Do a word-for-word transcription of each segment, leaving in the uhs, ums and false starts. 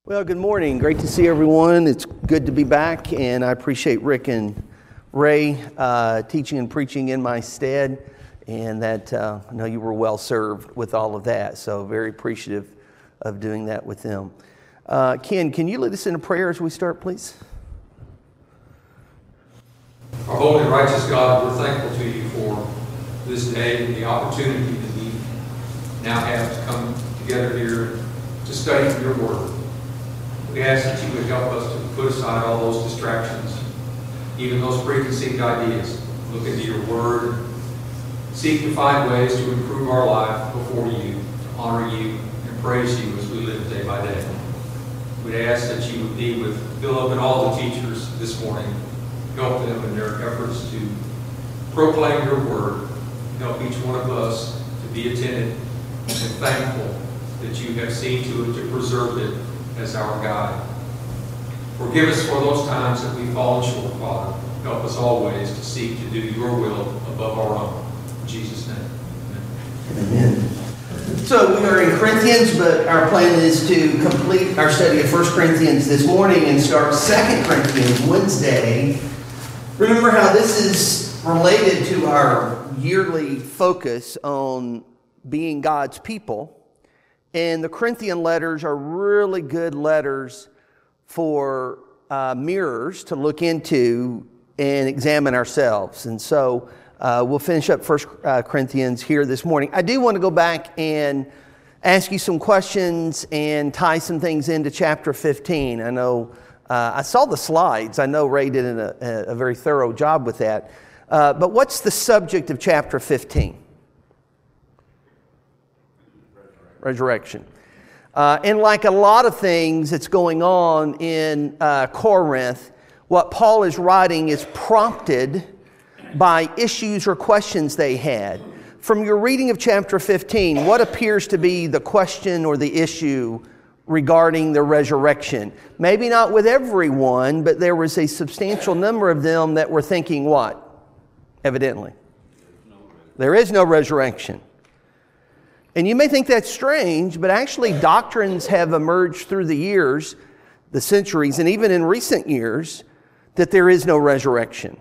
Well, good morning. Great to see everyone. It's good to be back, and I appreciate Rick and Ray uh, teaching and preaching in my stead, and that uh, I know you were well served with all of that, so very appreciative of doing that with them. Uh, Ken, can you lead us in a prayer as we start, please? Our holy and righteous God, we're thankful to you for this day and the opportunity that we now have to come together here to study your word. We ask that you would help us to put aside all those distractions, even those preconceived ideas. Look into your word. Seek to find ways to improve our life before you, to honor you and praise you as we live day by day. We'd ask that you would be with Philip and all the teachers this morning. Help them in their efforts to proclaim your word. Help each one of us to be attentive and thankful that you have seen to it to preserve it as our guide. Forgive us for those times that we've fallen short, Father. Help us always to seek to do your will above our own. In Jesus' name, amen. Amen. So we are in Corinthians, but our plan is to complete our study of First Corinthians this morning and start Second Corinthians Wednesday. Remember how this is related to our yearly focus on being God's people. And the Corinthian letters are really good letters for uh, mirrors to look into and examine ourselves. And so uh, we'll finish up First Corinthians here this morning. I do want to go back and ask you some questions and tie some things into chapter fifteen. I know uh, I saw the slides. I know Ray did a, a very thorough job with that. Uh, but what's the subject of chapter fifteen? Resurrection. Uh, and like a lot of things that's going on in uh, Corinth, what Paul is writing is prompted by issues or questions they had. From your reading of chapter fifteen, what appears to be the question or the issue regarding the resurrection? Maybe not with everyone, but there was a substantial number of them that were thinking what? Evidently. There is no resurrection. And you may think that's strange, but actually doctrines have emerged through the years, the centuries, and even in recent years, that there is no resurrection.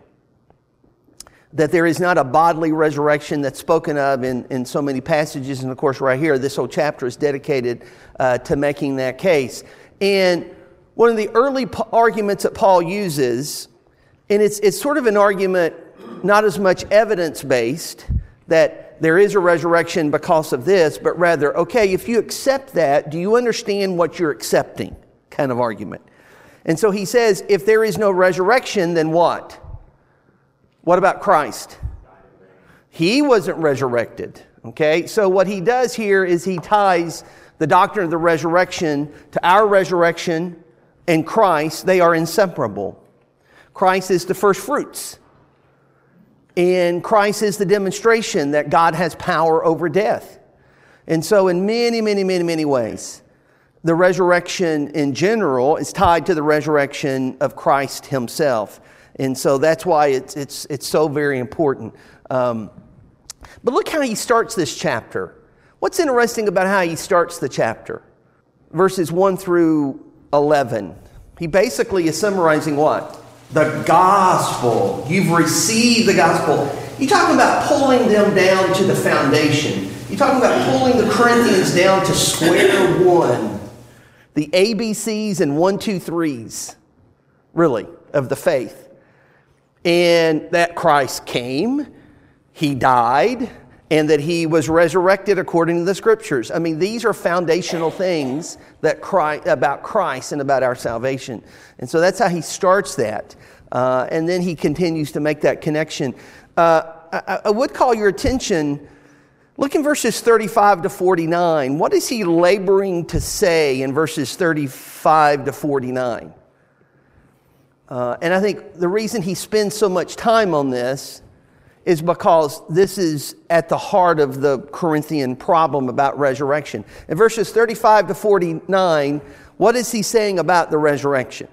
That there is not a bodily resurrection that's spoken of in, in so many passages. And of course, right here, this whole chapter is dedicated uh, to making that case. And one of the early p- arguments that Paul uses, and it's, it's sort of an argument not as much evidence-based, that there is a resurrection because of this, but rather, okay, if you accept that, do you understand what you're accepting? Kind of argument. And so he says, if there is no resurrection, then what? What about Christ? He wasn't resurrected. Okay, so what he does here is he ties the doctrine of the resurrection to our resurrection and Christ. They are inseparable. Christ is the first fruits. And Christ is the demonstration that God has power over death. And so in many, many, many, many ways, the resurrection in general is tied to the resurrection of Christ himself. And so that's why it's it's it's so very important. Um, but look how he starts this chapter. What's interesting about how he starts the chapter? Verses one through eleven. He basically is summarizing what? The gospel. You've received the gospel. You're talking about pulling them down to the foundation. You're talking about pulling the Corinthians down to square one. The A B Cs and one, two, threes, really, of the faith. And that Christ came, he died, and that he was resurrected according to the scriptures. I mean, these are foundational things that Christ, about Christ and about our salvation. And so that's how he starts that. Uh, and then he continues to make that connection. Uh, I, I would call your attention, look in verses thirty-five to forty-nine. What is he laboring to say in verses thirty-five to forty-nine? Uh, and I think the reason he spends so much time on this is because this is at the heart of the Corinthian problem about resurrection. In verses thirty-five to forty-nine, what is he saying about the resurrection?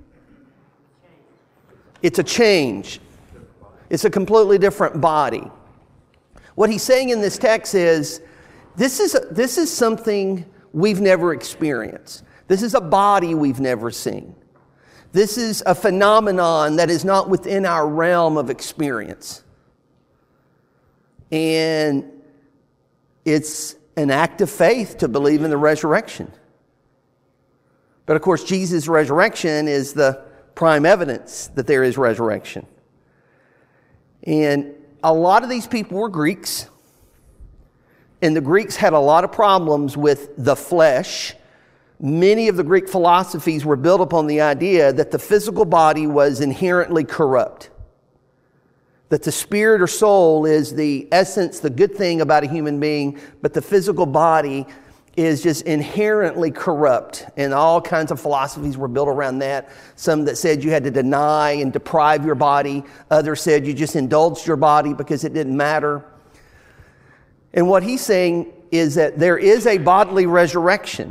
It's a change. It's a completely different body. What he's saying in this text is, this is, this is something we've never experienced. This is a body we've never seen. This is a phenomenon that is not within our realm of experience. And it's an act of faith to believe in the resurrection. But of course, Jesus' resurrection is the prime evidence that there is resurrection. And a lot of these people were Greeks. And the Greeks had a lot of problems with the flesh. Many of the Greek philosophies were built upon the idea that the physical body was inherently corrupt. That the spirit or soul is the essence, the good thing about a human being, but the physical body is just inherently corrupt. And all kinds of philosophies were built around that. Some that said you had to deny and deprive your body. Others said you just indulged your body because it didn't matter. And what he's saying is that there is a bodily resurrection.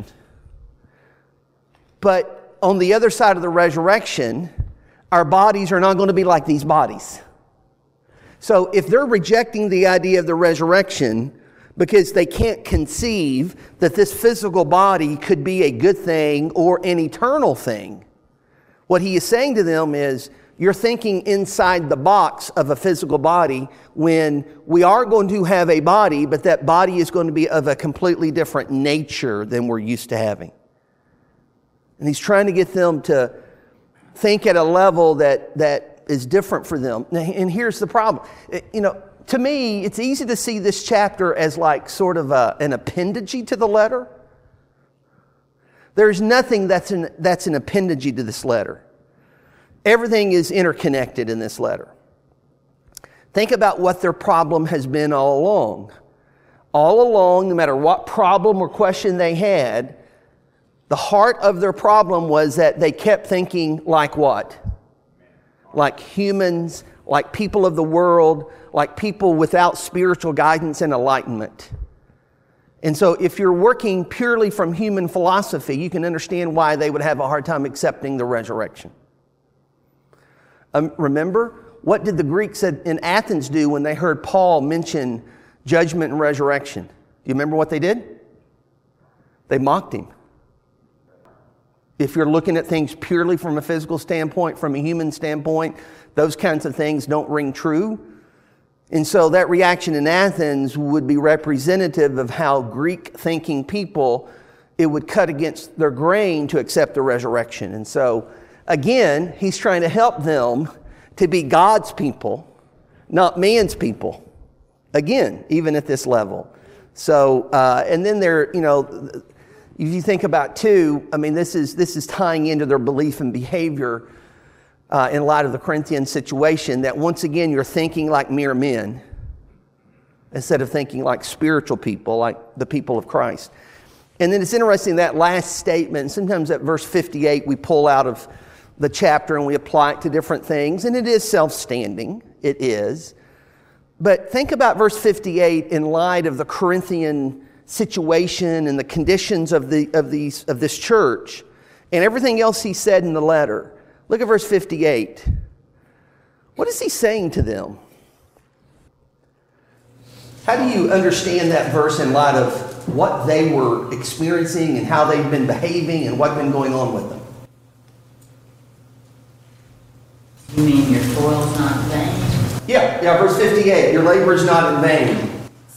But on the other side of the resurrection, our bodies are not going to be like these bodies. So if they're rejecting the idea of the resurrection because they can't conceive that this physical body could be a good thing or an eternal thing, what he is saying to them is, you're thinking inside the box of a physical body when we are going to have a body, but that body is going to be of a completely different nature than we're used to having. And he's trying to get them to think at a level that, that is different for them. And here's the problem. You know, to me, it's easy to see this chapter as like sort of a, an appendage to the letter. There's nothing that's an, that's an appendage to this letter. Everything is interconnected in this letter. Think about what their problem has been all along. All along, no matter what problem or question they had, the heart of their problem was that they kept thinking like what? Like humans, like people of the world, like people without spiritual guidance and enlightenment. And so if you're working purely from human philosophy, you can understand why they would have a hard time accepting the resurrection. Um, remember, what did the Greeks in Athens do when they heard Paul mention judgment and resurrection? Do you remember what they did? They mocked him. If you're looking at things purely from a physical standpoint, from a human standpoint, those kinds of things don't ring true. And so that reaction in Athens would be representative of how Greek-thinking people, it would cut against their grain to accept the resurrection. And so, again, he's trying to help them to be God's people, not man's people. Again, even at this level. So, uh, and then there, you know, if you think about too, I mean, this is this is tying into their belief and behavior uh, in light of the Corinthian situation, that once again you're thinking like mere men instead of thinking like spiritual people, like the people of Christ. And then it's interesting, that last statement, sometimes at verse fifty-eight we pull out of the chapter and we apply it to different things, and it is self-standing, it is. But think about verse fifty-eight in light of the Corinthian situation and the conditions of the of these of this church and everything else he said in the letter. Look at verse fifty-eight. What is he saying to them? How do you understand that verse in light of what they were experiencing and how they've been behaving and what's been going on with them? You mean your toil's not in vain? Yeah, yeah, verse fifty-eight. Your labor is not in vain.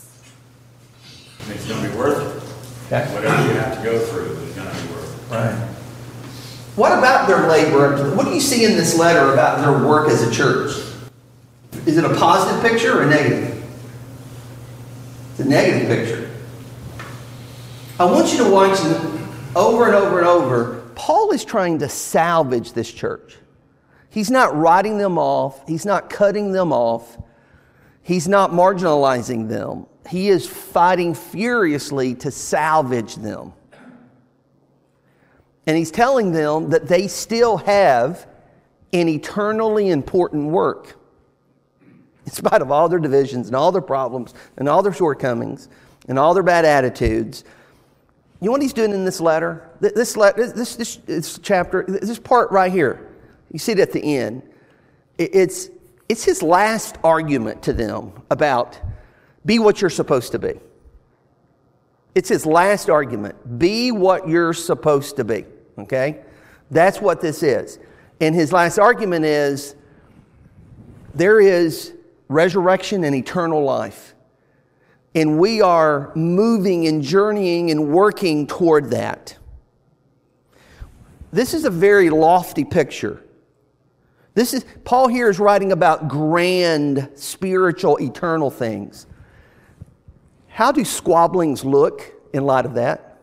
It's going to be worth it. Okay. Whatever you have to go through is going to be worth it. Right. What about their labor? What do you see in this letter about their work as a church? Is it a positive picture or a negative? It's a negative picture. I want you to watch over and over and over. Paul is trying to salvage this church. He's not writing them off. He's not cutting them off. He's not marginalizing them. He is fighting furiously to salvage them. And he's telling them that they still have an eternally important work. In spite of all their divisions and all their problems and all their shortcomings and all their bad attitudes. You know what he's doing in this letter? This, this, this, this chapter, this part right here. You see it at the end. It's, it's his last argument to them about be what you're supposed to be. It's his last argument. Be what you're supposed to be. Okay? That's what this is. And his last argument is there is resurrection and eternal life. And we are moving and journeying and working toward that. This is a very lofty picture. This is Paul here is writing about grand, spiritual, eternal things. How do squabblings look in light of that?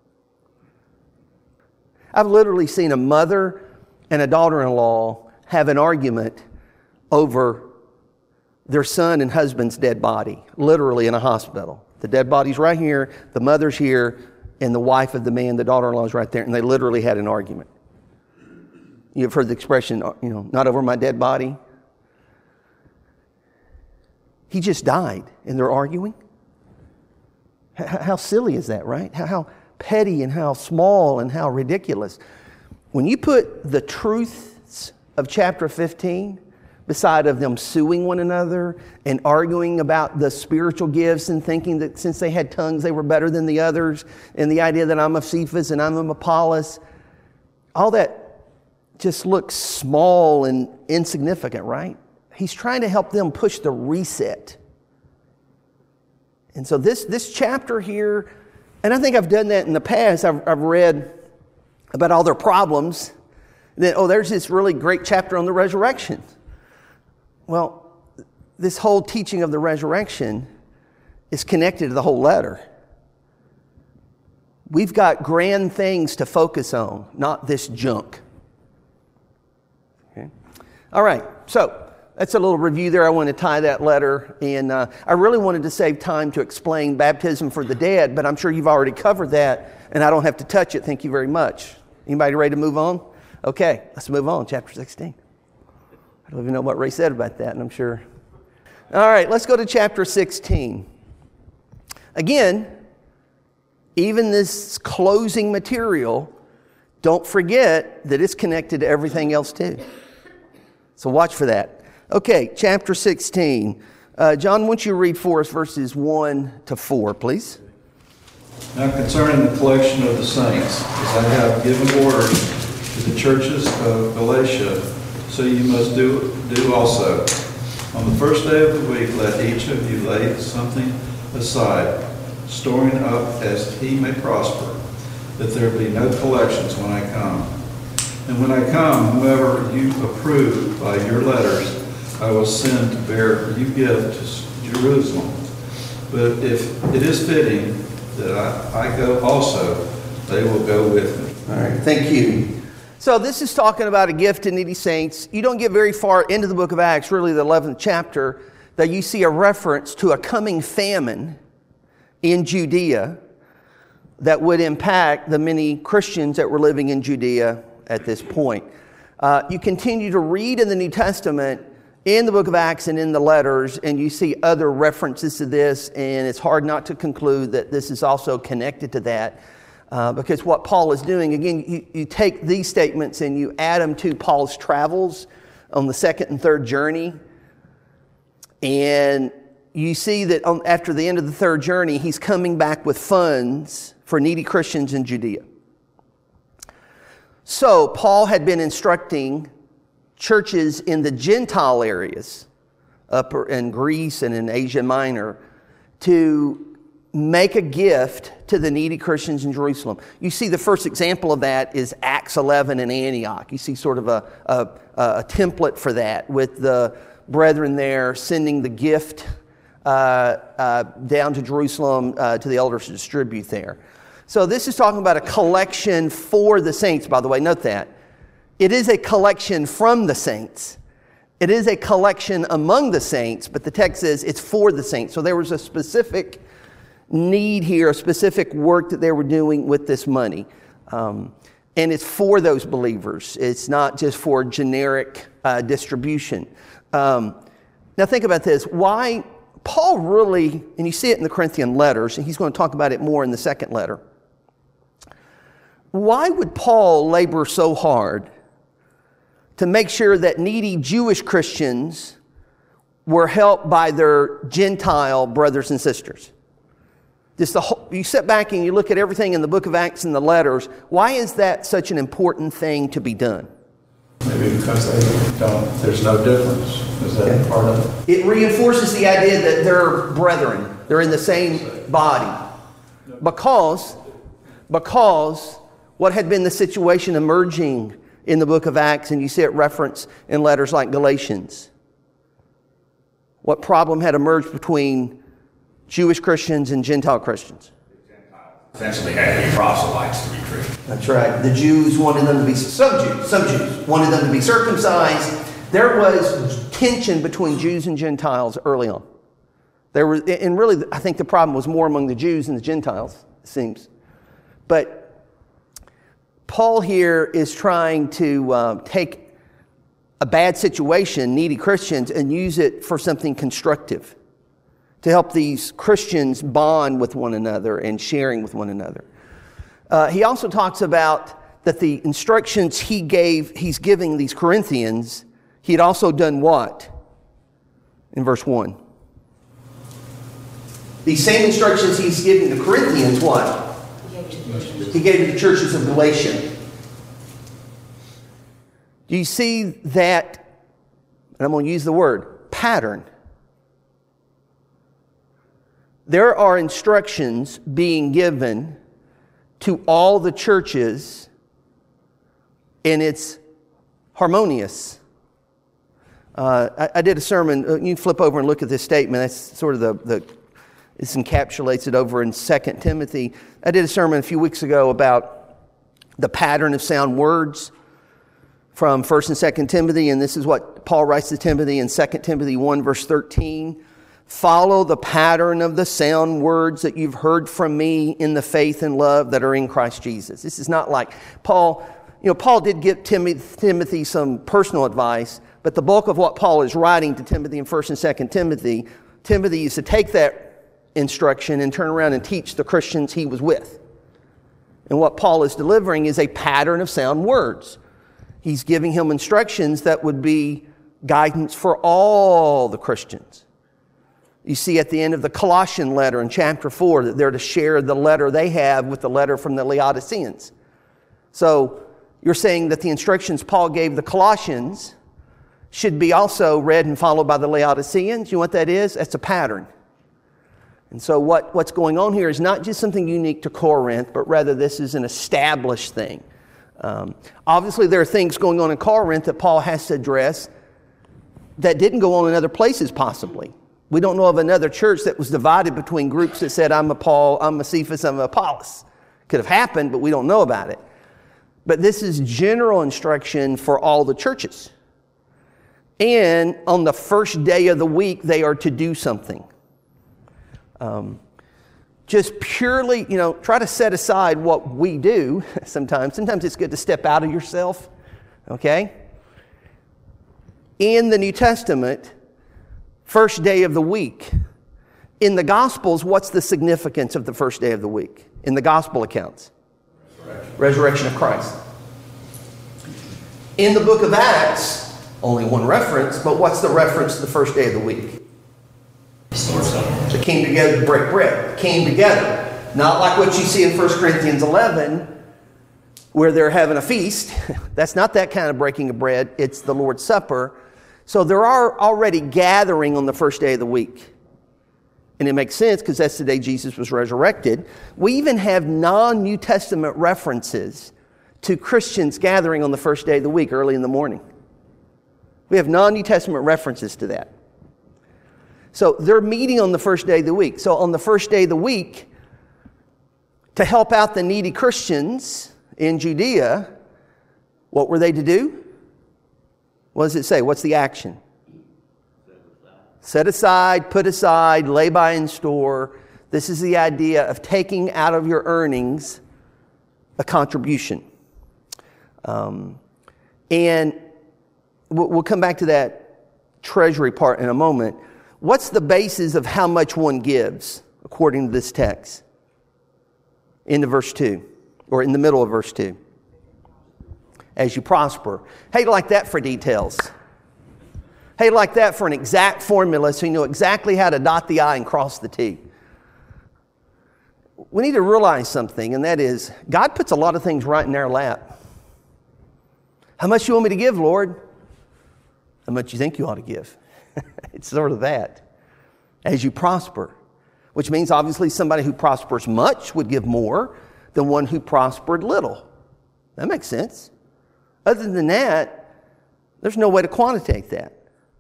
I've literally seen a mother and a daughter-in-law have an argument over their son and husband's dead body, literally in a hospital. The dead body's right here, the mother's here, and the wife of the man, the daughter-in-law, is right there, and they literally had an argument. You've heard the expression, you know, not over my dead body. He just died, and they're arguing? How silly is that, right? How petty and how small and how ridiculous. When you put the truths of chapter fifteen beside of them suing one another and arguing about the spiritual gifts and thinking that since they had tongues they were better than the others, and the idea that I'm of Cephas and I'm of Apollos, all that just looks small and insignificant, right? He's trying to help them push the reset. And so this, this chapter here, and I think I've done that in the past. I've, I've read about all their problems. Then, oh, there's this really great chapter on the resurrection. Well, this whole teaching of the resurrection is connected to the whole letter. We've got grand things to focus on, not this junk. Okay. All right, so that's a little review there. I want to tie that letter. And uh, I really wanted to save time to explain baptism for the dead, but I'm sure you've already covered that, and I don't have to touch it. Thank you very much. Anybody ready to move on? Okay, let's move on. Chapter sixteen. I don't even know what Ray said about that, and I'm sure. All right, let's go to chapter sixteen. Again, even this closing material, don't forget that it's connected to everything else too. So watch for that. Okay, chapter sixteen. Uh, John, won't you read for us verses one to four, please? Now concerning the collection of the saints, as I have given orders to the churches of Galatia, so you must do, do also. On the first day of the week, let each of you lay something aside, storing up as he may prosper, that there be no collections when I come. And when I come, whoever you approve by your letters, I will send to bear you gift to Jerusalem. But if it is fitting that I, I go also, they will go with me. All right, thank you. So this is talking about a gift to needy saints. You don't get very far into the book of Acts, really the eleventh chapter, that you see a reference to a coming famine in Judea that would impact the many Christians that were living in Judea at this point. Uh, you continue to read in the New Testament, in the book of Acts and in the letters, and you see other references to this, and it's hard not to conclude that this is also connected to that. Uh, because what Paul is doing, again, you, you take these statements and you add them to Paul's travels on the second and third journey. And you see that on, after the end of the third journey, he's coming back with funds for needy Christians in Judea. So Paul had been instructing churches in the Gentile areas, up in Greece and in Asia Minor, to make a gift to the needy Christians in Jerusalem. You see the first example of that is Acts eleven in Antioch. You see sort of a, a, a template for that with the brethren there sending the gift uh, uh, down to Jerusalem uh, to the elders to distribute there. So this is talking about a collection for the saints, by the way. Note that. It is a collection from the saints. It is a collection among the saints, but the text says it's for the saints. So there was a specific need here, a specific work that they were doing with this money. Um, and it's for those believers. It's not just for generic uh, distribution. Um, now think about this. Why Paul really, and you see it in the Corinthian letters, and he's going to talk about it more in the second letter. Why would Paul labor so hard to make sure that needy Jewish Christians were helped by their Gentile brothers and sisters? Just the whole, you sit back and you look at everything in the book of Acts and the letters, why is that such an important thing to be done? Maybe because they don't, there's no difference. Is that Okay. part of it? It reinforces the idea that they're brethren. They're in the same body. Because, because what had been the situation emerging in the book of Acts, and you see it referenced in letters like Galatians. What problem had emerged between Jewish Christians and Gentile Christians? Essentially had to be proselytes to be Christian. That's right. The Jews wanted them to be, some Jews, some Jews wanted them to be circumcised. There was tension between Jews and Gentiles early on. There was, and really, I think the problem was more among the Jews and the Gentiles, it seems. But Paul here is trying to uh, take a bad situation, needy Christians, and use it for something constructive, to help these Christians bond with one another and sharing with one another. Uh, he also talks about that the instructions he gave, he's giving these Corinthians, he had also done what? In verse one. These same instructions he's giving the Corinthians, what? He gave to the churches of Galatia. Do you see that, and I'm going to use the word, pattern? There are instructions being given to all the churches, and it's harmonious. Uh, I, I did a sermon. Uh, you can flip over and look at this statement. That's sort of the, the this encapsulates it over in Second Timothy. I did a sermon a few weeks ago about the pattern of sound words from First and Second Timothy, and this is what Paul writes to Timothy in Second Timothy one, verse thirteen. Follow the pattern of the sound words that you've heard from me in the faith and love that are in Christ Jesus. This is not like Paul, you know, Paul did give Timothy some personal advice, but the bulk of what Paul is writing to Timothy in First and Second Timothy, Timothy used to take that instruction and turn around and teach the Christians he was with. And what Paul is delivering is a pattern of sound words. He's giving him instructions that would be guidance for all the Christians. You see at the end of the Colossian letter in chapter four that they're to share the letter they have with the letter from the Laodiceans. So you're saying that the instructions Paul gave the Colossians should be also read and followed by the Laodiceans. You know what that is? That's a pattern. And so what, what's going on here is not just something unique to Corinth, but rather this is an established thing. Um, obviously, there are things going on in Corinth that Paul has to address that didn't go on in other places possibly. We don't know of another church that was divided between groups that said, I'm a Paul, I'm a Cephas, I'm a Apollos. Could have happened, but we don't know about it. But this is general instruction for all the churches. And on the first day of the week, they are to do something. Um, just purely, you know, try to set aside what we do sometimes. Sometimes it's good to step out of yourself, okay? In the New Testament, first day of the week. In the Gospels, what's the significance of the first day of the week? In the Gospel accounts? Resurrection, Resurrection of Christ. In the book of Acts, only one reference, but what's the reference to the first day of the week? They came together to break bread. Came together. Not like what you see in First Corinthians eleven, where they're having a feast. That's not that kind of breaking of bread. It's the Lord's Supper. So there are already gathering on the first day of the week. And it makes sense because that's the day Jesus was resurrected. We even have non-New Testament references to Christians gathering on the first day of the week, early in the morning. We have non-New Testament references to that. So they're meeting on the first day of the week. So on the first day of the week, to help out the needy Christians in Judea, what were they to do? What does it say? What's the action? Set aside, put aside, lay by in store. This is the idea of taking out of your earnings a contribution. Um, and we'll, we'll come back to that treasury part in a moment. What's the basis of how much one gives, according to this text? In the verse two, or in the middle of verse two. As you prosper. Hey, like that for details. Hey, like that for an exact formula so you know exactly how to dot the I and cross the T. we need to realize something, and that is God puts a lot of things right in our lap. How much you want me to give, Lord? How much you think you ought to give? It's sort of that. As you prosper, which means obviously somebody who prospers much would give more than one who prospered little. That makes sense. Other than that, there's no way to quantitate that.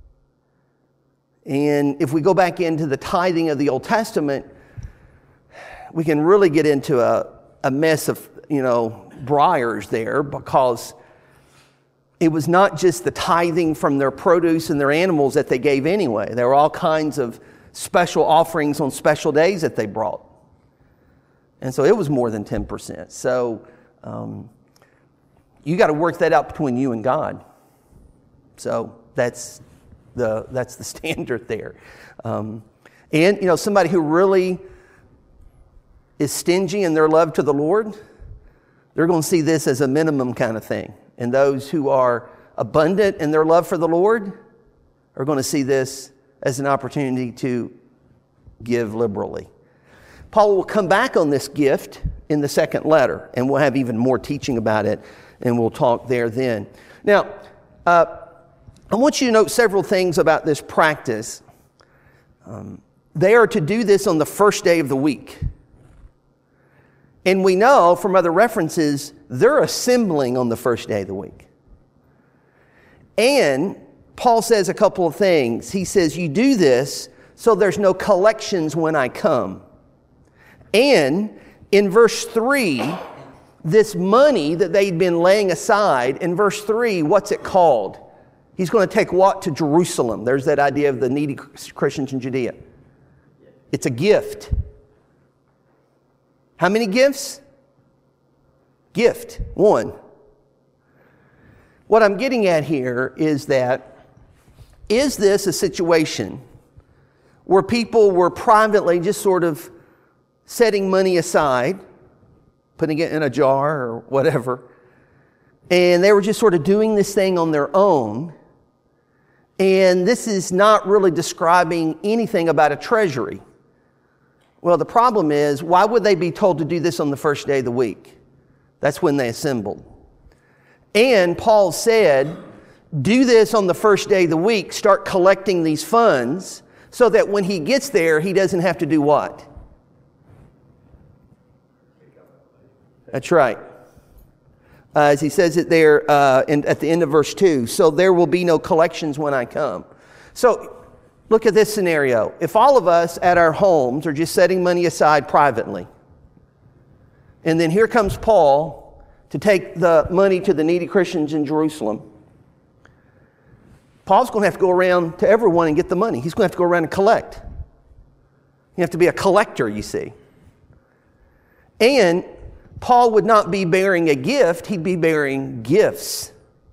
And if we go back into the tithing of the Old Testament, we can really get into a, a mess of, you know, briars there, because it was not just the tithing from their produce and their animals that they gave anyway. There were all kinds of special offerings on special days that they brought. And so it was more than ten percent. So um, you got to work that out between you and God. So that's the that's the standard there. Um, and, you know, somebody who really is stingy in their love to the Lord, they're going to see this as a minimum kind of thing. And those who are abundant in their love for the Lord are going to see this as an opportunity to give liberally. Paul will come back on this gift in the second letter, and we'll have even more teaching about it, and we'll talk there then. Now, uh, I want you to note several things about this practice. Um, they are to do this on the first day of the week. And we know from other references, they're assembling on the first day of the week. And Paul says a couple of things. He says, you do this so there's no collections when I come. And in verse three, this money that they'd been laying aside, in verse three, what's it called? He's going to take what to Jerusalem? There's that idea of the needy Christians in Judea. It's a gift. How many gifts? Gift, one. What I'm getting at here is that, is this a situation where people were privately just sort of setting money aside, putting it in a jar or whatever, and they were just sort of doing this thing on their own, and this is not really describing anything about a treasury? Well, the problem is, why would they be told to do this on the first day of the week? That's when they assembled. And Paul said, do this on the first day of the week, start collecting these funds, so that when he gets there, he doesn't have to do what? That's right. Uh, as he says it there uh, in, at the end of verse two, so there will be no collections when I come. So, look at this scenario. If all of us at our homes are just setting money aside privately, and then here comes Paul to take the money to the needy Christians in Jerusalem, Paul's going to have to go around to everyone and get the money. He's going to have to go around and collect. You have to be a collector, you see. And Paul would not be bearing a gift, he'd be bearing gifts.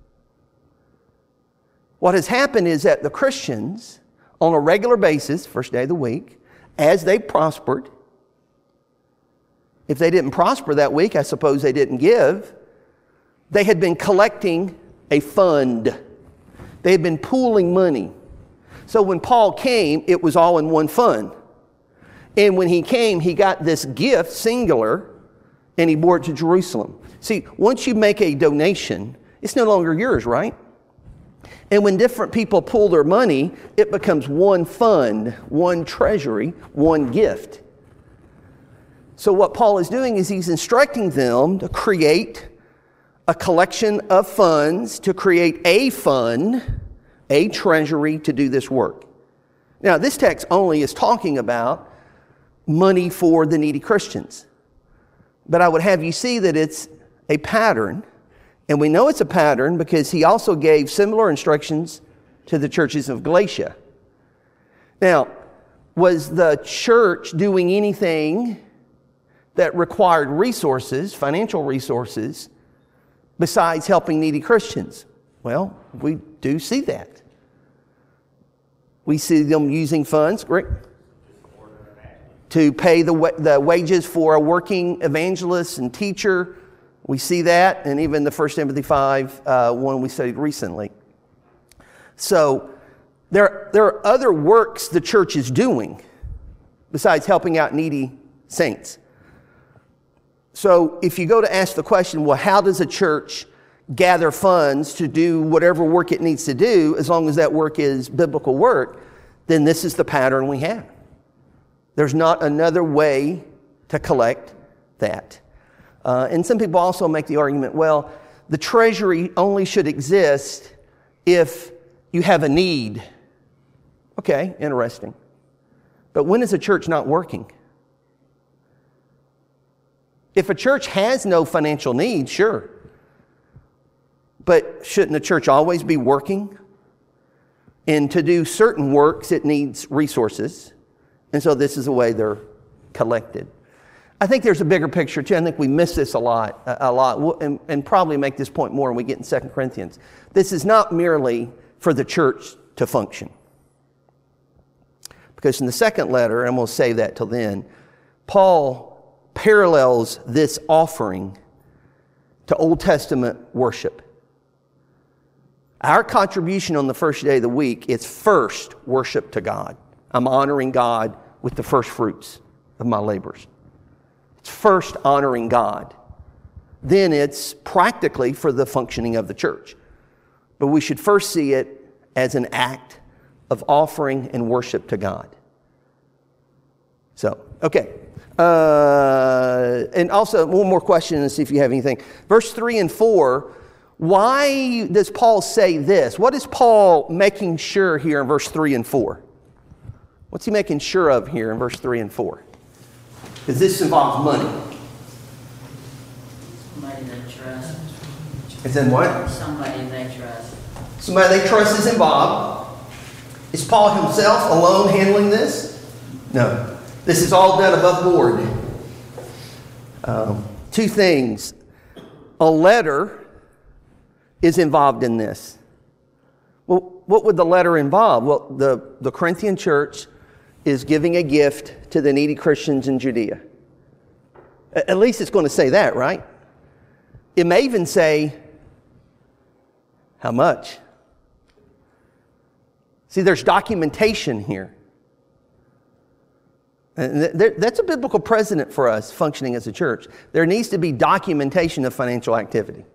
What has happened is that the Christians, on a regular basis, first day of the week, as they prospered. If they didn't prosper that week, I suppose they didn't give. They had been collecting a fund. They had been pooling money. So when Paul came, it was all in one fund. And when he came, he got this gift, singular, and he bore it to Jerusalem. See, once you make a donation, it's no longer yours, right? And when different people pool their money, it becomes one fund, one treasury, one gift. So what Paul is doing is he's instructing them to create a collection of funds, to create a fund, a treasury to do this work. Now, this text only is talking about money for the needy Christians. But I would have you see that it's a pattern. And we know it's a pattern because he also gave similar instructions to the churches of Galatia. Now, was the church doing anything that required resources, financial resources, besides helping needy Christians? Well, we do see that. We see them using funds, Rick, to pay the, wa- the wages for a working evangelist and teacher. We see that, and even the First Timothy five, uh, one we studied recently. So there, there are other works the church is doing besides helping out needy saints. So if you go to ask the question, well, how does a church gather funds to do whatever work it needs to do, as long as that work is biblical work, then this is the pattern we have. There's not another way to collect that. Uh, and some people also make the argument, well, the treasury only should exist if you have a need. Okay, interesting. But when is a church not working? If a church has no financial needs, sure. But shouldn't a church always be working? And to do certain works, it needs resources. And so this is the way they're collected. I think there's a bigger picture too. I think we miss this a lot, a lot, and, and probably make this point more when we get in Second Corinthians. This is not merely for the church to function. Because in the second letter, and we'll save that till then, Paul parallels this offering to Old Testament worship. Our contribution on the first day of the week is first worship to God. I'm honoring God with the first fruits of my labors. It's first honoring God. Then it's practically for the functioning of the church. But we should first see it as an act of offering and worship to God. So, okay. Uh, and also, one more question and see if you have anything. Verse three and four, why does Paul say this? What is Paul making sure here in verse three and four? What's he making sure of here in verse three and four? Because this involves money. Somebody they trust. It's in what? Somebody they trust. Somebody they trust is involved. Is Paul himself alone handling this? No. This is all done above board. Um, two things. A letter is involved in this. Well, what would the letter involve? Well, the, the Corinthian church is giving a gift to the needy Christians in Judea. At least it's going to say that, right? It may even say, how much? See, there's documentation here. And that's a biblical precedent for us functioning as a church. There needs to be documentation of financial activity.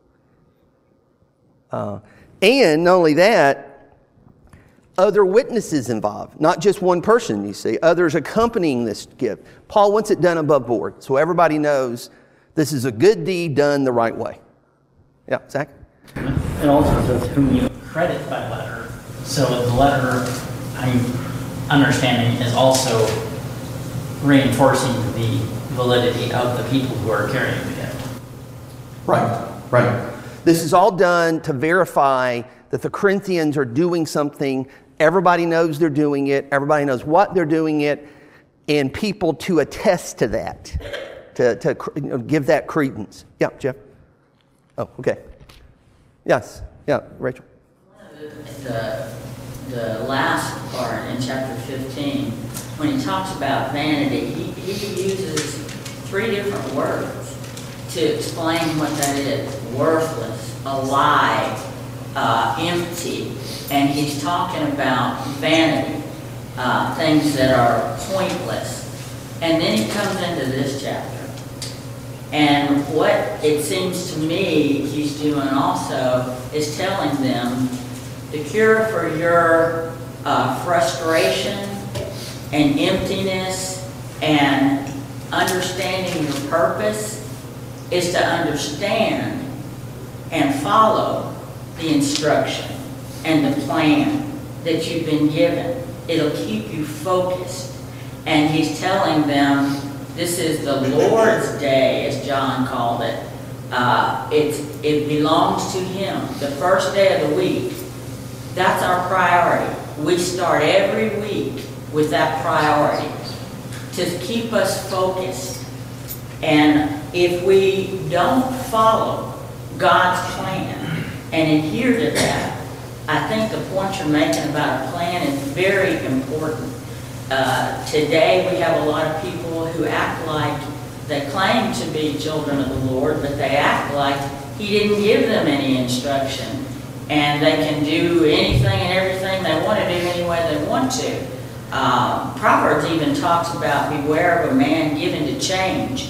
Uh, and not only that, other witnesses involved. Not just one person, you see. Others accompanying this gift. Paul wants it done above board, so everybody knows this is a good deed done the right way. Yeah, Zach? It also says whom you credit by letter. So the letter, I'm understanding, is also reinforcing the validity of the people who are carrying the gift. Right, right. This is all done to verify that the Corinthians are doing something. Everybody knows they're doing it. Everybody knows what they're doing it. And people to attest to that, to, to you know, give that credence. Yeah, Jeff? Oh, okay. Yes, yeah, Rachel. The, the last part in chapter fifteen, when he talks about vanity, he, he uses three different words to explain what that is. Worthless, a lie, uh, empty. And he's talking about vanity, uh, things that are pointless. And then he comes into this chapter. And what it seems to me he's doing also is telling them the cure for your uh, frustration and emptiness and understanding your purpose is to understand and follow the instruction and the plan that you've been given. It'll keep you focused. And he's telling them this is the Lord's day, as John called it. Uh, it's, it belongs to him. The first day of the week, that's our priority. We start every week with that priority to keep us focused. And if we don't follow God's plan and adhere to that, I think the point you're making about a plan is very important. Uh, today we have a lot of people who act like they claim to be children of the Lord, but they act like he didn't give them any instruction. And they can do anything and everything they want to do any way they want to. Um, Proverbs even talks about beware of a man given to change.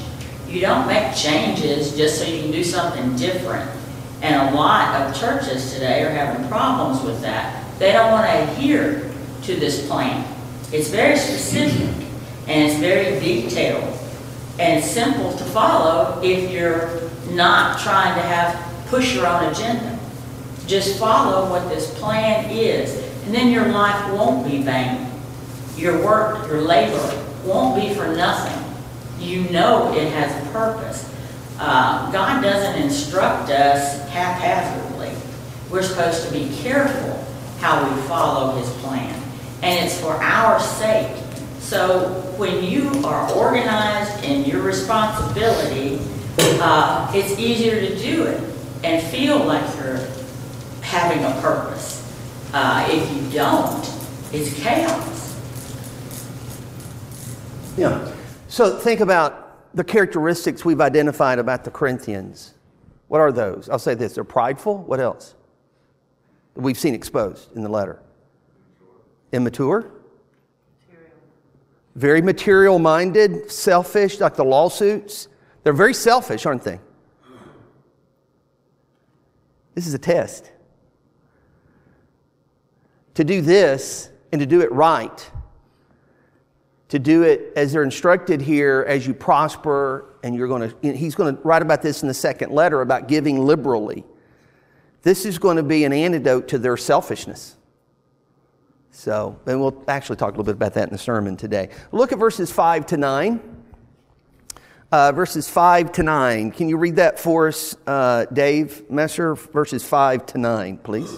You don't make changes just so you can do something different. And a lot of churches today are having problems with that. They don't want to adhere to this plan. It's very specific and it's very detailed. And it's simple to follow if you're not trying to have push your own agenda. Just follow what this plan is, and then your life won't be vain. Your work, your labor won't be for nothing. You know it has a purpose. Uh, God doesn't instruct us haphazardly. We're supposed to be careful how we follow His plan, and it's for our sake. So when you are organized in your responsibility, uh, it's easier to do it and feel like you're having a purpose. Uh, if you don't, it's chaos. Yeah. So think about the characteristics we've identified about the Corinthians. What are those? I'll say this. They're prideful. What else? We've seen exposed in the letter. Immature. Very material-minded, selfish, like the lawsuits. They're very selfish, aren't they? This is a test. To do this and to do it right, to do it as they're instructed here, as you prosper, and you're going to, he's going to write about this in the second letter about giving liberally. This is going to be an antidote to their selfishness. So, and we'll actually talk a little bit about that in the sermon today. Look at verses five to nine. Uh, verses five to nine. Can you read that for us, uh, Dave Messer? Verses five to nine, please.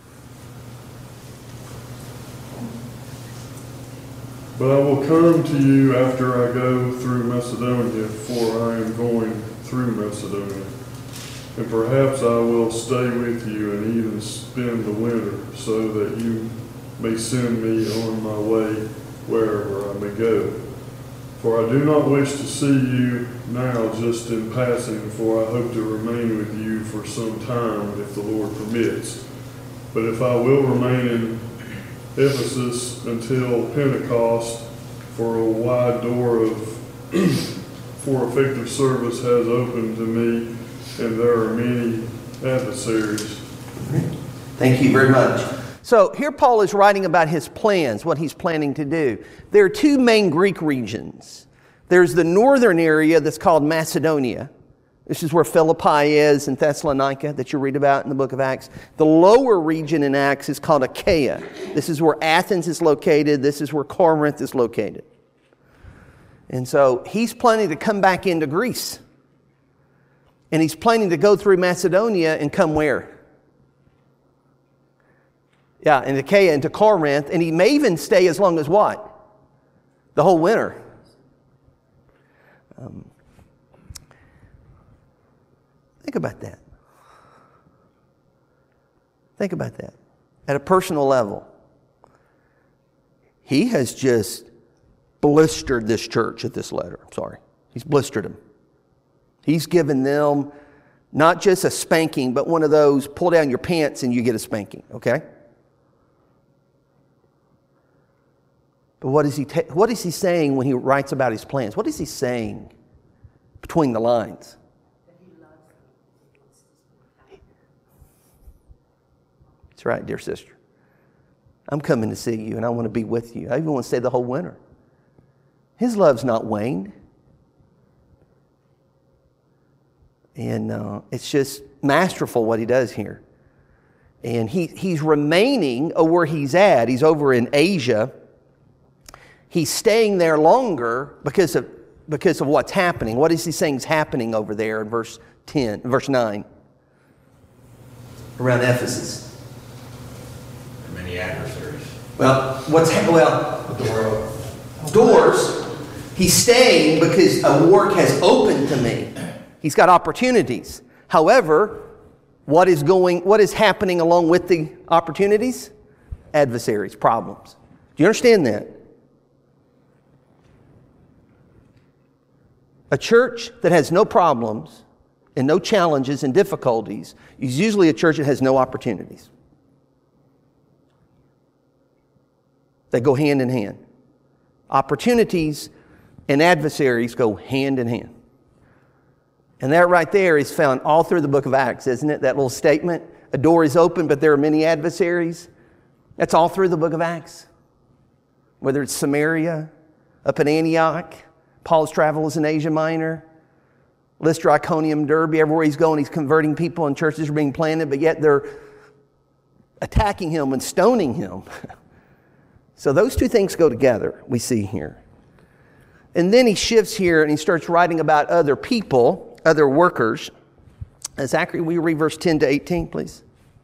But I will come to you after I go through Macedonia, for I am going through Macedonia. And perhaps I will stay with you and even spend the winter, so that you may send me on my way wherever I may go. For I do not wish to see you now just in passing, for I hope to remain with you for some time, if the Lord permits. But if I will remain in Ephesus until Pentecost, for a wide door of for effective service has opened to me, and there are many adversaries. Thank you very much. So here Paul is writing about his plans, what he's planning to do. There are two main Greek regions. There's the northern area that's called Macedonia. This is where Philippi is and Thessalonica that you read about in the book of Acts. The lower region in Acts is called Achaia. This is where Athens is located. This is where Corinth is located. And so he's planning to come back into Greece. And he's planning to go through Macedonia and come where? Yeah, in Achaia into Corinth. And he may even stay as long as what? The whole winter. Um, think about that. Think about that. At a personal level. He has just blistered this church at this letter. I'm sorry. He's blistered them. He's given them not just a spanking, but one of those pull down your pants and you get a spanking, okay? But what is he ta- what is he saying when he writes about his plans? What is he saying between the lines? That's right, dear sister. I'm coming to see you and I want to be with you. I even want to stay the whole winter. His love's not waned. And uh, it's just masterful what he does here. And he he's remaining where he's at. He's over in Asia. He's staying there longer because of because of what's happening. What is he saying is happening over there in verse ten, verse nine? Around Ephesus. Many adversaries. Well, what's ha- well doors. He's staying because a work has opened to me. He's got opportunities. However, what is going, what is happening along with the opportunities? Adversaries, problems. Do you understand that? A church that has no problems and no challenges and difficulties is usually a church that has no opportunities. They go hand in hand. Opportunities and adversaries go hand in hand. And that right there is found all through the book of Acts, isn't it? That little statement, a door is open, but there are many adversaries. That's all through the book of Acts. Whether it's Samaria, up in Antioch, Paul's travels in Asia Minor, Lystra, Iconium, Derbe, everywhere he's going, he's converting people and churches are being planted, but yet they're attacking him and stoning him. So those two things go together, we see here. And then he shifts here and he starts writing about other people, other workers. Uh, Zachary, will you read verse ten to eighteen, please?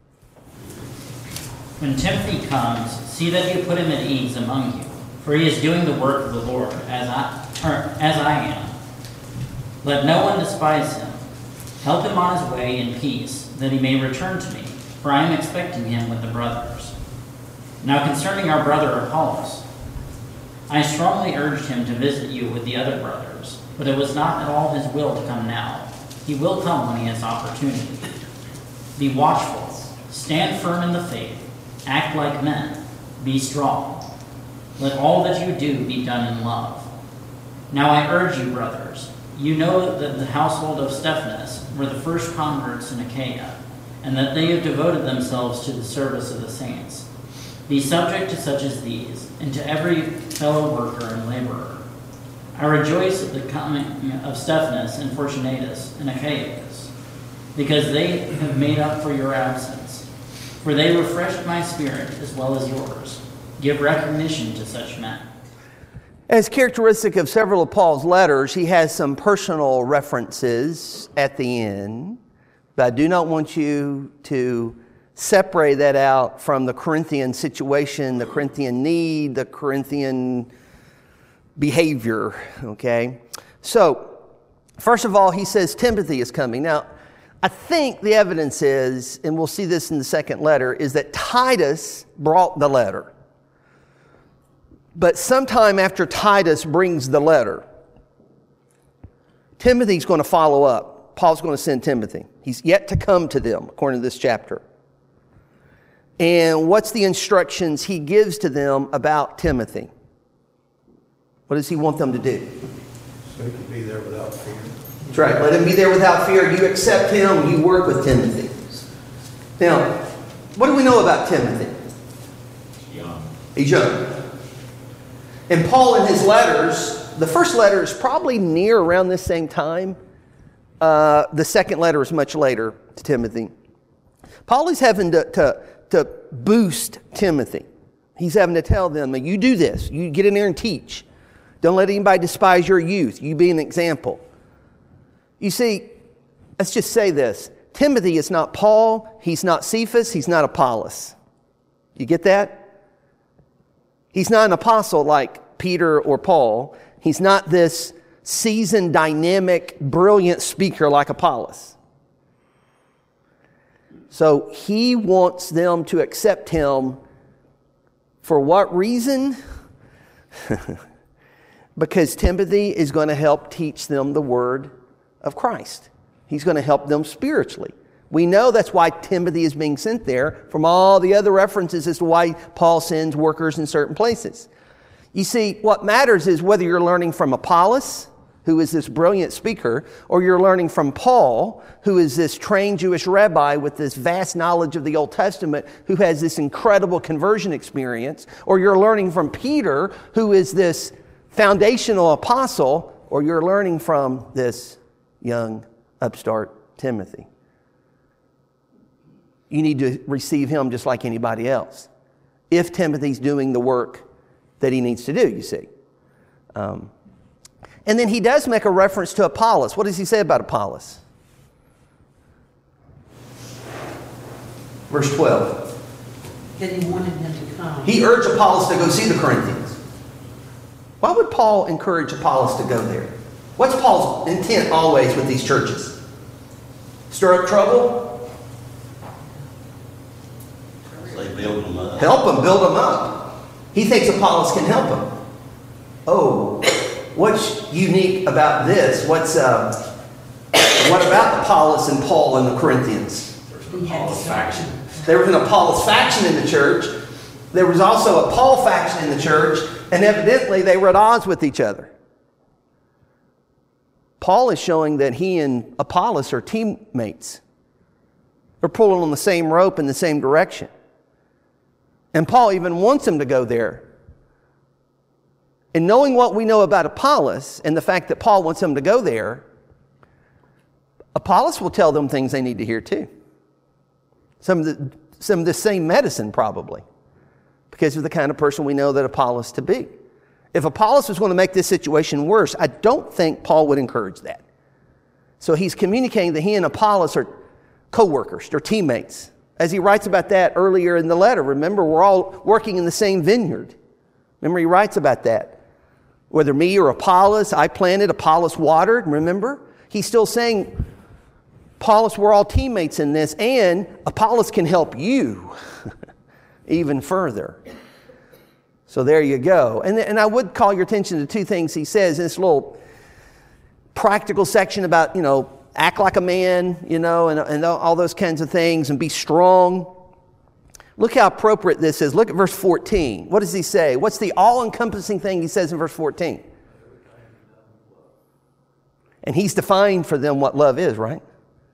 When Timothy comes, see that you put him at ease among you, for he is doing the work of the Lord, as I, or, as I am. Let no one despise him. Help him on his way in peace, that he may return to me, for I am expecting him with the brothers. Now concerning our brother Apollos, I strongly urged him to visit you with the other brothers, but it was not at all his will to come now. He will come when he has opportunity. Be watchful, stand firm in the faith, act like men, be strong. Let all that you do be done in love. Now I urge you, brothers, you know that the household of Stephanas were the first converts in Achaia, and that they have devoted themselves to the service of the saints. Be subject to such as these, and to every fellow worker and laborer. I rejoice at the coming of Stephanas and Fortunatus and Achaicus, because they have made up for your absence. For they refreshed my spirit as well as yours. Give recognition to such men. As characteristic of several of Paul's letters, he has some personal references at the end, but I do not want you to separate that out from the Corinthian situation, the Corinthian need, the Corinthian behavior, okay? So, first of all, he says Timothy is coming. Now, I think the evidence is, and we'll see this in the second letter, is that Titus brought the letter. But sometime after Titus brings the letter, Timothy's going to follow up. Paul's going to send Timothy. He's yet to come to them, according to this chapter. And what's the instructions he gives to them about Timothy? What does he want them to do? So he can be there without fear. That's right. Let him be there without fear. You accept him. You work with Timothy. Now, what do we know about Timothy? Young. He's young. And Paul in his letters, the first letter is probably near around this same time. Uh, the second letter is much later to Timothy. Paul is having to, to, to boost Timothy. He's having to tell them, you do this. You get in there and teach. Don't let anybody despise your youth. You be an example. You see, let's just say this. Timothy is not Paul. He's not Cephas. He's not Apollos. You get that? He's not an apostle like Peter or Paul. He's not this seasoned, dynamic, brilliant speaker like Apollos. So he wants them to accept him. For what reason? Because Timothy is going to help teach them the word of Christ. He's going to help them spiritually. We know that's why Timothy is being sent there from all the other references as to why Paul sends workers in certain places. You see, what matters is whether you're learning from Apollos, who is this brilliant speaker, or you're learning from Paul, who is this trained Jewish rabbi with this vast knowledge of the Old Testament, who has this incredible conversion experience, or you're learning from Peter, who is this foundational apostle, or you're learning from this young upstart Timothy. You need to receive him just like anybody else, if Timothy's doing the work that he needs to do, you see. Um, and then he does make a reference to Apollos. What does he say about Apollos? Verse twelve. That he wanted him to come. He urged Apollos to go see the Corinthians. Why would Paul encourage Apollos to go there? What's Paul's intent always with these churches? Stir up trouble? They build them up. Help them, build them up. He thinks Apollos can help him. Oh, what's unique about this? What's uh, what about Apollos and Paul and the Corinthians? There's an Apollos faction. There was an Apollos faction in the church. There was also a Paul faction in the church, and evidently they were at odds with each other. Paul is showing that he and Apollos are teammates. They're pulling on the same rope in the same direction. And Paul even wants him to go there. And knowing what we know about Apollos and the fact that Paul wants him to go there, Apollos will tell them things they need to hear too. Some of the, some of the same medicine probably, because of the kind of person we know that Apollos to be. If Apollos was going to make this situation worse, I don't think Paul would encourage that. So he's communicating that he and Apollos are co-workers, they're teammates. As he writes about that earlier in the letter, remember, we're all working in the same vineyard. Remember, he writes about that. Whether me or Apollos, I planted, Apollos watered, remember? He's still saying, Apollos, we're all teammates in this, and Apollos can help you even further. So there you go. And, and I would call your attention to two things he says in this little practical section about, you know, act like a man, you know, and, and all those kinds of things, and be strong. Look how appropriate this is. Look at verse fourteen. What does he say? What's the all-encompassing thing he says in verse fourteen? And he's defined for them what love is, right?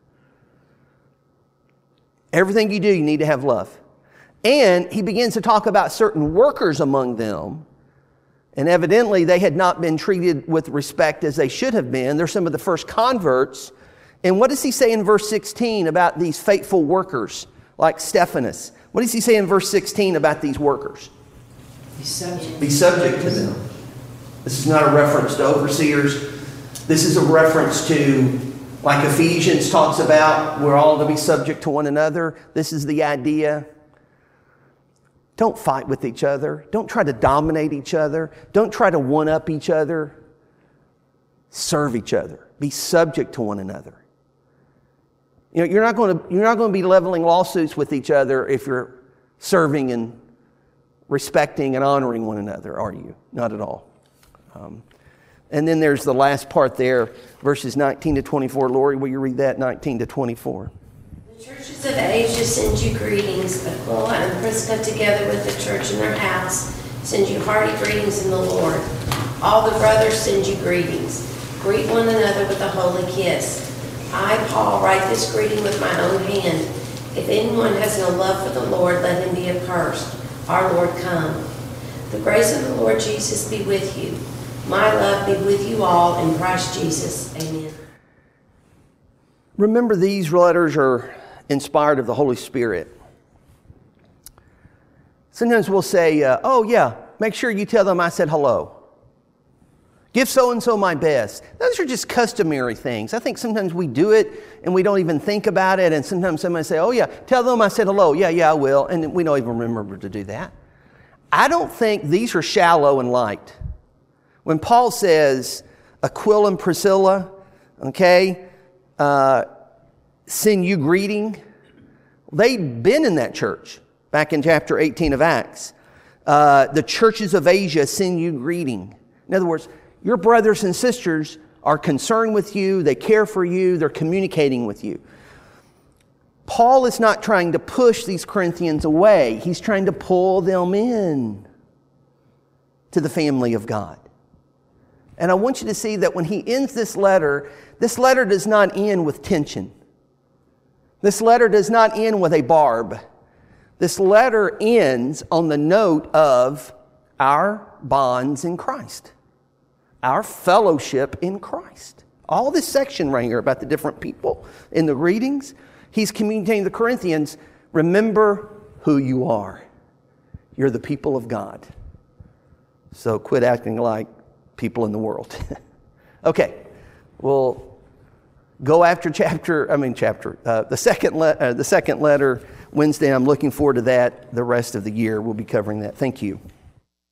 Everything you do, you need to have love. And he begins to talk about certain workers among them. And evidently, they had not been treated with respect as they should have been. They're some of the first converts. And what does he say in verse sixteen about these faithful workers like Stephanas? What does he say in verse sixteen about these workers? Be subject. Be subject to them. This is not a reference to overseers. This is a reference to, like Ephesians talks about, we're all to be subject to one another. This is the idea. Don't fight with each other. Don't try to dominate each other. Don't try to one-up each other. Serve each other. Be subject to one another. You know, you're not going to, you're not going to be leveling lawsuits with each other if you're serving and respecting and honoring one another, are you? Not at all. Um, and then there's the last part there, verses nineteen to twenty-four. Lori, will you read that, nineteen to twenty-four? The churches of Asia send you greetings. Aquila and Prisca, together with the church in their house, send you hearty greetings in the Lord. All the brothers send you greetings. Greet one another with a holy kiss. I, Paul, write this greeting with my own hand. If anyone has no love for the Lord, let him be accursed. Our Lord, come. The grace of the Lord Jesus be with you. My love be with you all in Christ Jesus. Amen. Remember, these letters are inspired of the Holy Spirit. Sometimes we'll say, uh, oh yeah, make sure you tell them I said hello. Give so-and-so my best. Those are just customary things. I think sometimes we do it and we don't even think about it. And sometimes somebody say, oh yeah, tell them I said hello. Yeah, yeah, I will. And we don't even remember to do that. I don't think these are shallow and light. When Paul says, Aquila and Priscilla, okay, uh, send you greeting, they'd been in that church back in chapter eighteen of Acts. Uh, the churches of Asia send you greeting. In other words, your brothers and sisters are concerned with you, they care for you, they're communicating with you. Paul is not trying to push these Corinthians away. He's trying to pull them in to the family of God. And I want you to see that when he ends this letter, this letter does not end with tension. This letter does not end with a barb. This letter ends on the note of our bonds in Christ. Our fellowship in Christ. All this section right here about the different people in the greetings, he's communicating to the Corinthians, remember who you are. You're the people of God. So quit acting like people in the world. Okay, we'll go after chapter, I mean chapter, uh, the second le- uh, the second letter Wednesday. I'm looking forward to that. The rest of the year we'll be covering that. Thank you.